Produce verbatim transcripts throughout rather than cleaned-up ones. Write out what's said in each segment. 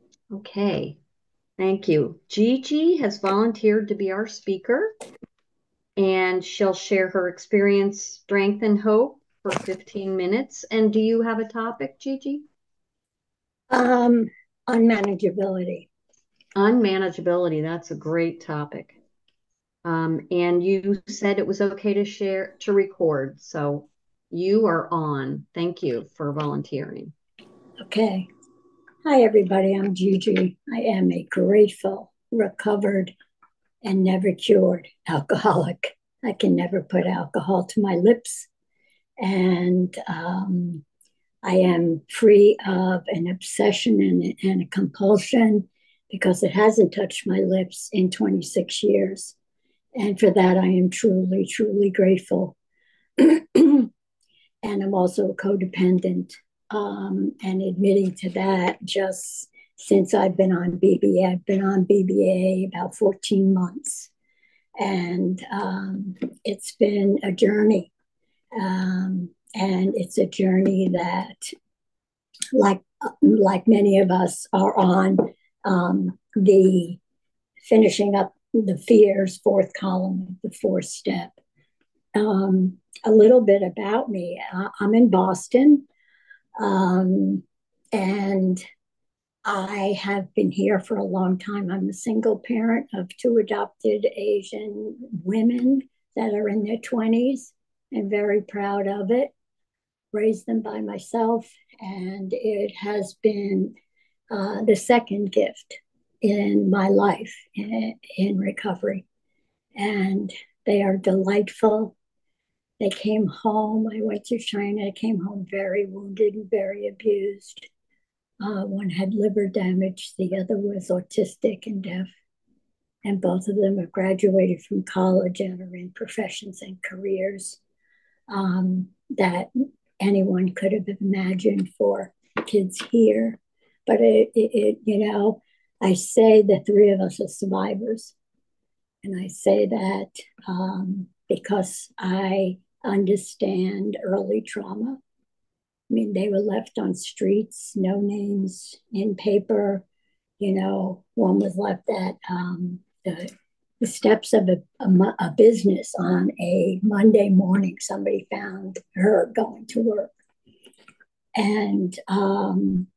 Okay, thank you. Gigi has volunteered to be our speaker, and she'll share her experience, strength, and hope for fifteen minutes. And do you have a topic, Gigi? Um, Unmanageability. Unmanageability, that's a great topic. Um, and you said it was okay to share, to record. So you are on. Thank you for volunteering. Okay. Hi, everybody. I'm Gigi. I am a grateful, recovered, and never cured alcoholic. I can never put alcohol to my lips. And um, I am free of an obsession and, and a compulsion because it hasn't touched my lips in twenty-six years. And for that, I am truly, truly grateful. And I'm also a codependent. Um, and admitting to that, just since I've been on B B A, I've been on B B A about fourteen months. And um, it's been a journey. Um, and it's a journey that, like, like many of us are on um, the finishing up the fears, fourth column, the fourth step. Um, a little bit about me. Uh, I'm in Boston. Um, and I have been here for a long time. I'm a single parent of two adopted Asian women that are in their twenties and very proud of it. Raised them by myself, and it has been uh, the second gift in my life in, in recovery. And they are delightful. They came home. I went to China. I came home very wounded and very abused. Uh, one had liver damage, the other was autistic and deaf. And both of them have graduated from college and are in professions and careers um, that anyone could have imagined for kids here. But it, it, it, you know, I say the three of us are survivors. And I say that um, because I understand early trauma. I mean, they were left on streets, no names in paper. You know, one was left at um, the, the steps of a, a, a business on a Monday morning. Somebody found her going to work. And um,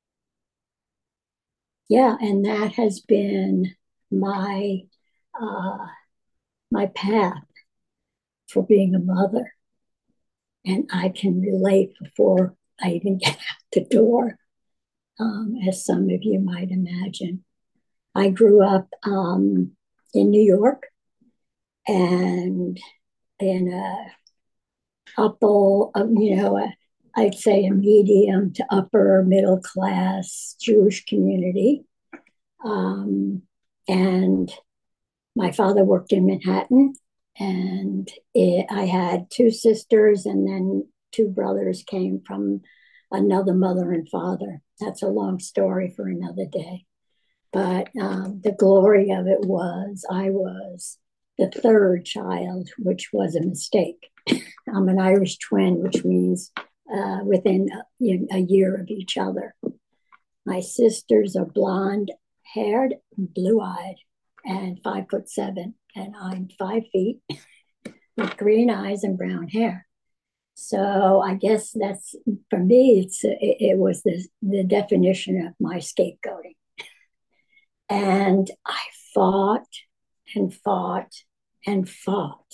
yeah, and that has been my uh, my path for being a mother. And I can relate before I even get out the door, um, as some of you might imagine. I grew up um, in New York and in a upper, um, you know, a, I'd say a medium to upper middle class Jewish community. Um, and my father worked in Manhattan, and it, I had two sisters, and then two brothers came from another mother and father. That's a long story for another day. But um, the glory of it was I was the third child, which was a mistake. I'm an Irish twin, which means uh, within a, a year of each other. My sisters are blonde haired, blue eyed, and five foot seven, and I'm five feet with green eyes and brown hair. So I guess that's for me. It's it, it was the the definition of my scapegoating, and I fought and fought and fought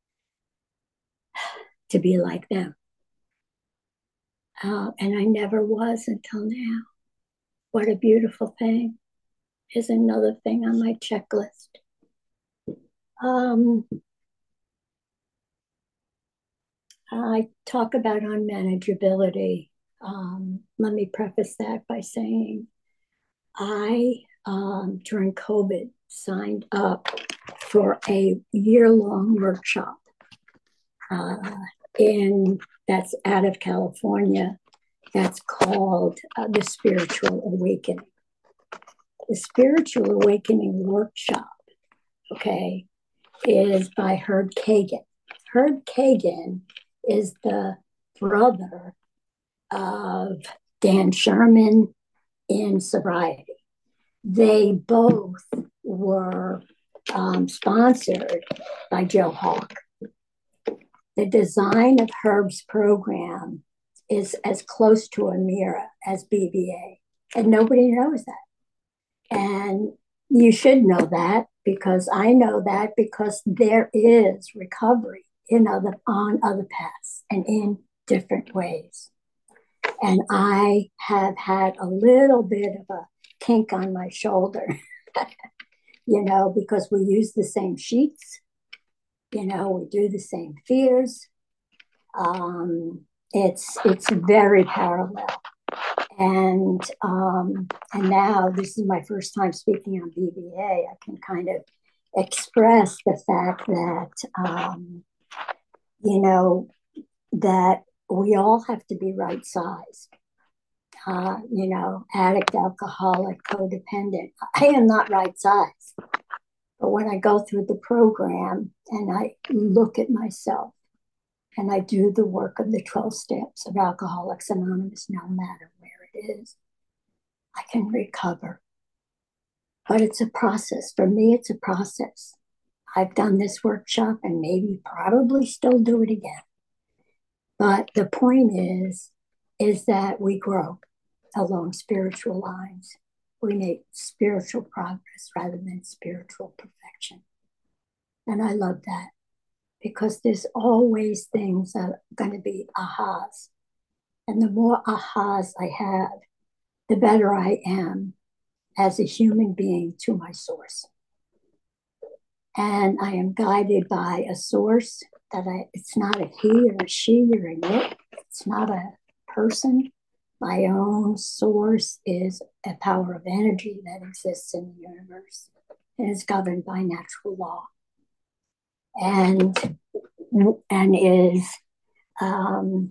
to be like them, uh, and I never was until now. What a beautiful thing! Is another thing on my checklist. Um, I talk about unmanageability. Um, let me preface that by saying I, um, during COVID, signed up for a year long workshop uh, in that's out of California. That's called uh, the Spiritual Awakening. The Spiritual Awakening workshop, okay, is by Herb Kagan. Herb Kagan is the brother of Dan Sherman in sobriety. they both were um, sponsored by Joe Hawk. The design of Herb's program is as close to a mirror as B B A, and nobody knows that. And you should know that, because I know that, because there is recovery in other on other paths and in different ways. And I have had a little bit of a kink on my shoulder, you know, because we use the same sheets, you know, we do the same fears. Um, it's it's very parallel. And um, and now this is my first time speaking on B B A. I can kind of express the fact that um, you know that we all have to be right sized. Uh, you know, addict, alcoholic, codependent. I am not right sized, but when I go through the program and I look at myself and I do the work of the twelve steps of Alcoholics Anonymous, no matter where it is, I can recover. But it's a process. For me, it's a process. I've done this workshop and maybe probably still do it again. But the point is, is that we grow along spiritual lines. We make spiritual progress rather than spiritual perfection. And I love that, because there's always things that are going to be ahas. And the more ahas I have, the better I am as a human being to my source. And I am guided by a source that I, it's not a he or a she or a it, it's not a person. My own source is a power of energy that exists in the universe and is governed by natural law. And, and is um,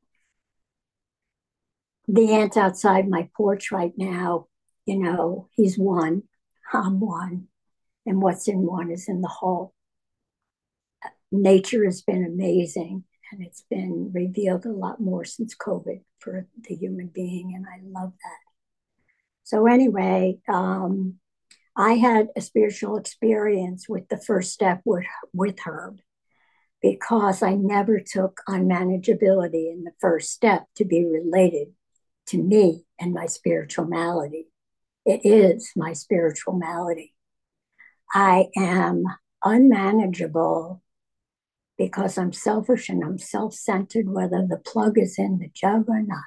the ant outside my porch right now, you know, he's one, I'm one, and what's in one is in the whole. Nature has been amazing, and it's been revealed a lot more since COVID for the human being, and I love that. So anyway, um, I had a spiritual experience with the first step with, with Herb, because I never took unmanageability in the first step to be related to me and my spiritual malady. It is my spiritual malady. I am unmanageable because I'm selfish and I'm self-centered, whether the plug is in the jug or not.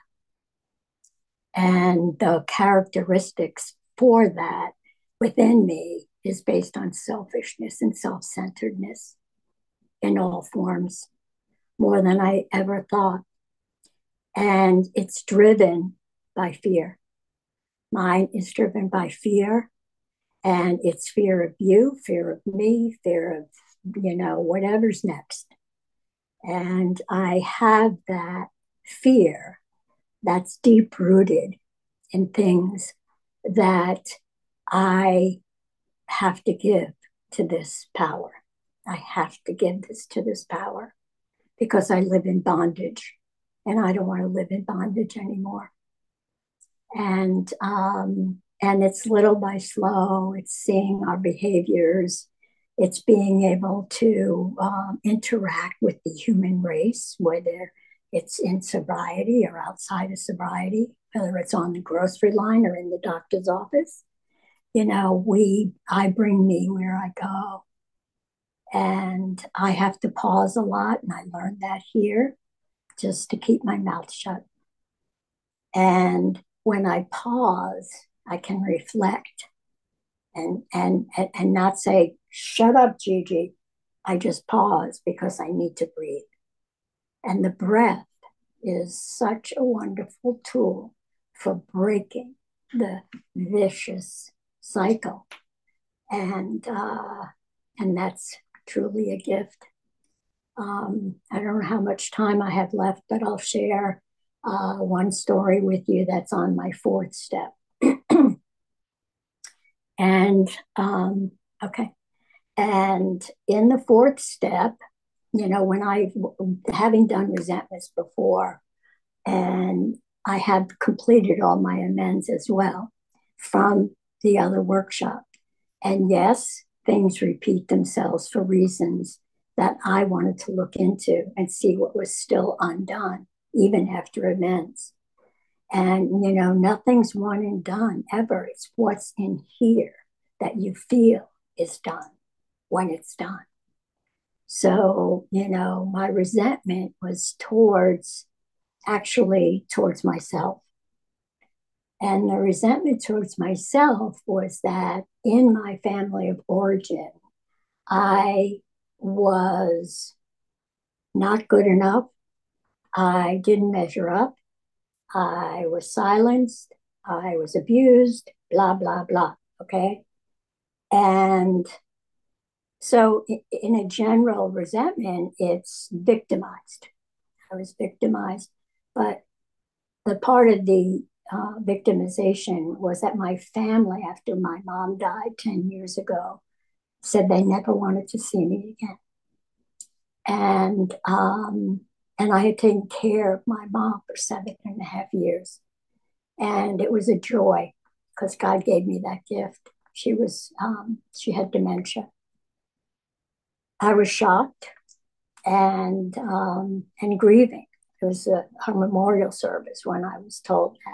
And the characteristics for that within me is based on selfishness and self-centeredness in all forms, more than I ever thought. And it's driven by fear. Mine is driven by fear, and it's fear of you, fear of me, fear of, you know, whatever's next. And I have that fear that's deep rooted in things that I have to give to this power. I have to give this to this power because I live in bondage, and I don't want to live in bondage anymore. And um, and it's little by slow. It's seeing our behaviors. It's being able to um, interact with the human race, whether it's in sobriety or outside of sobriety, whether it's on the grocery line or in the doctor's office. You know, we I bring me where I go. And I have to pause a lot, and I learned that here, just to keep my mouth shut. And when I pause, I can reflect and and and not say, shut up, Gigi. I just pause because I need to breathe. And the breath is such a wonderful tool for breaking the vicious cycle. And uh, and that's truly a gift. Um, I don't know how much time I have left, but I'll share uh, one story with you that's on my fourth step. And um, okay. And in the fourth step, you know, when I, having done resentments before, and I have completed all my amends as well from the other workshop. And yes, things repeat themselves for reasons that I wanted to look into and see what was still undone, even after events. And, you know, nothing's one and done ever. It's what's in here that you feel is done when it's done. So, you know, my resentment was towards actually towards myself. And the resentment towards myself was that in my family of origin, I was not good enough. I didn't measure up. I was silenced. I was abused, blah, blah, blah. Okay. And so, in a general resentment, it's victimized. I was victimized. But the part of the uh, victimization was that my family, after my mom died ten years ago, said they never wanted to see me again. And um, and I had taken care of my mom for seven and a half years. And it was a joy because God gave me that gift. She was, um, she had dementia. I was shocked and um, and grieving. It was a, her memorial service when I was told that.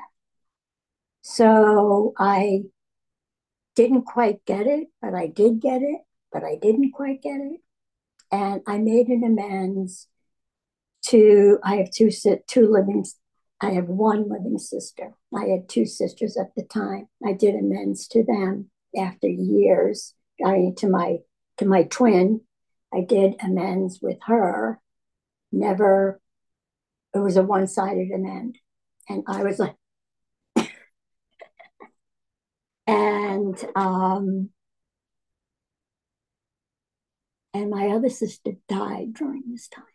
So I didn't quite get it, but I did get it, but I didn't quite get it. And I made an amends to, I have two, two living, I have one living sister. I had two sisters at the time. I did amends to them after years. I mean, to my, to my twin, I did amends with her. Never, it was a one-sided amend. And I was like, and um, and my other sister died during this time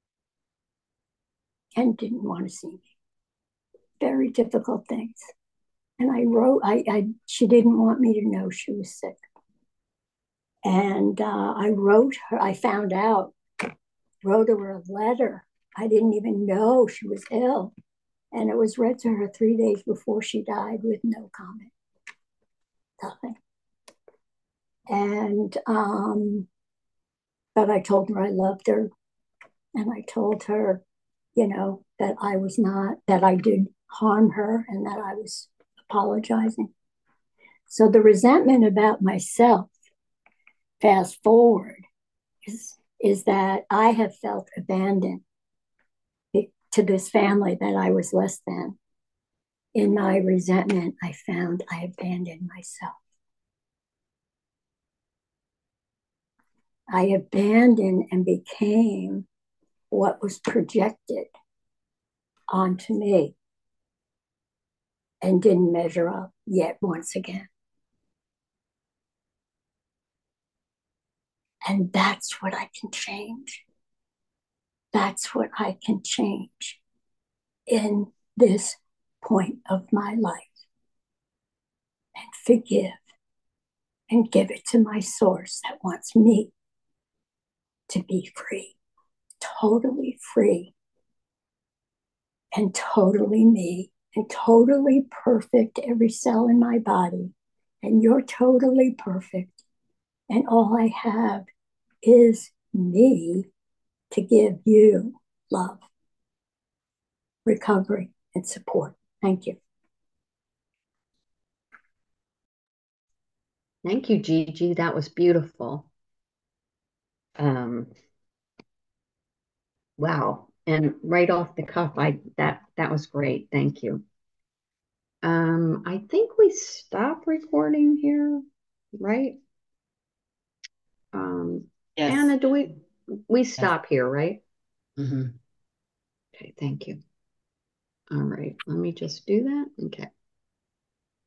and didn't want to see me. Very difficult things. And I wrote, I, I she didn't want me to know she was sick. And uh, I wrote her, I found out, wrote her a letter. I didn't even know she was ill. And it was read to her three days before she died with no comment. Nothing. And, um, but I told her I loved her. And I told her, you know, that I was not, that I did harm her and that I was apologizing. So the resentment about myself, fast forward, is, is that I have felt abandoned to this family that I was less than. In my resentment, I found I abandoned myself. I abandoned and became what was projected onto me and didn't measure up yet once again. And that's what I can change. That's what I can change in this point of my life. And forgive and give it to my source that wants me to be free, totally free, and totally me, and totally perfect, every cell in my body. And you're totally perfect. And all I have is me to give you love, recovery, and support. Thank you. Thank you, Gigi. That was beautiful. Um, wow. And right off the cuff, I that that was great. Thank you. Um, I think we stop recording here, right? Um, Yes. Anna, do we we stop Yes. here, right? Mm-hmm. Okay, thank you. All right, let me just do that. Okay.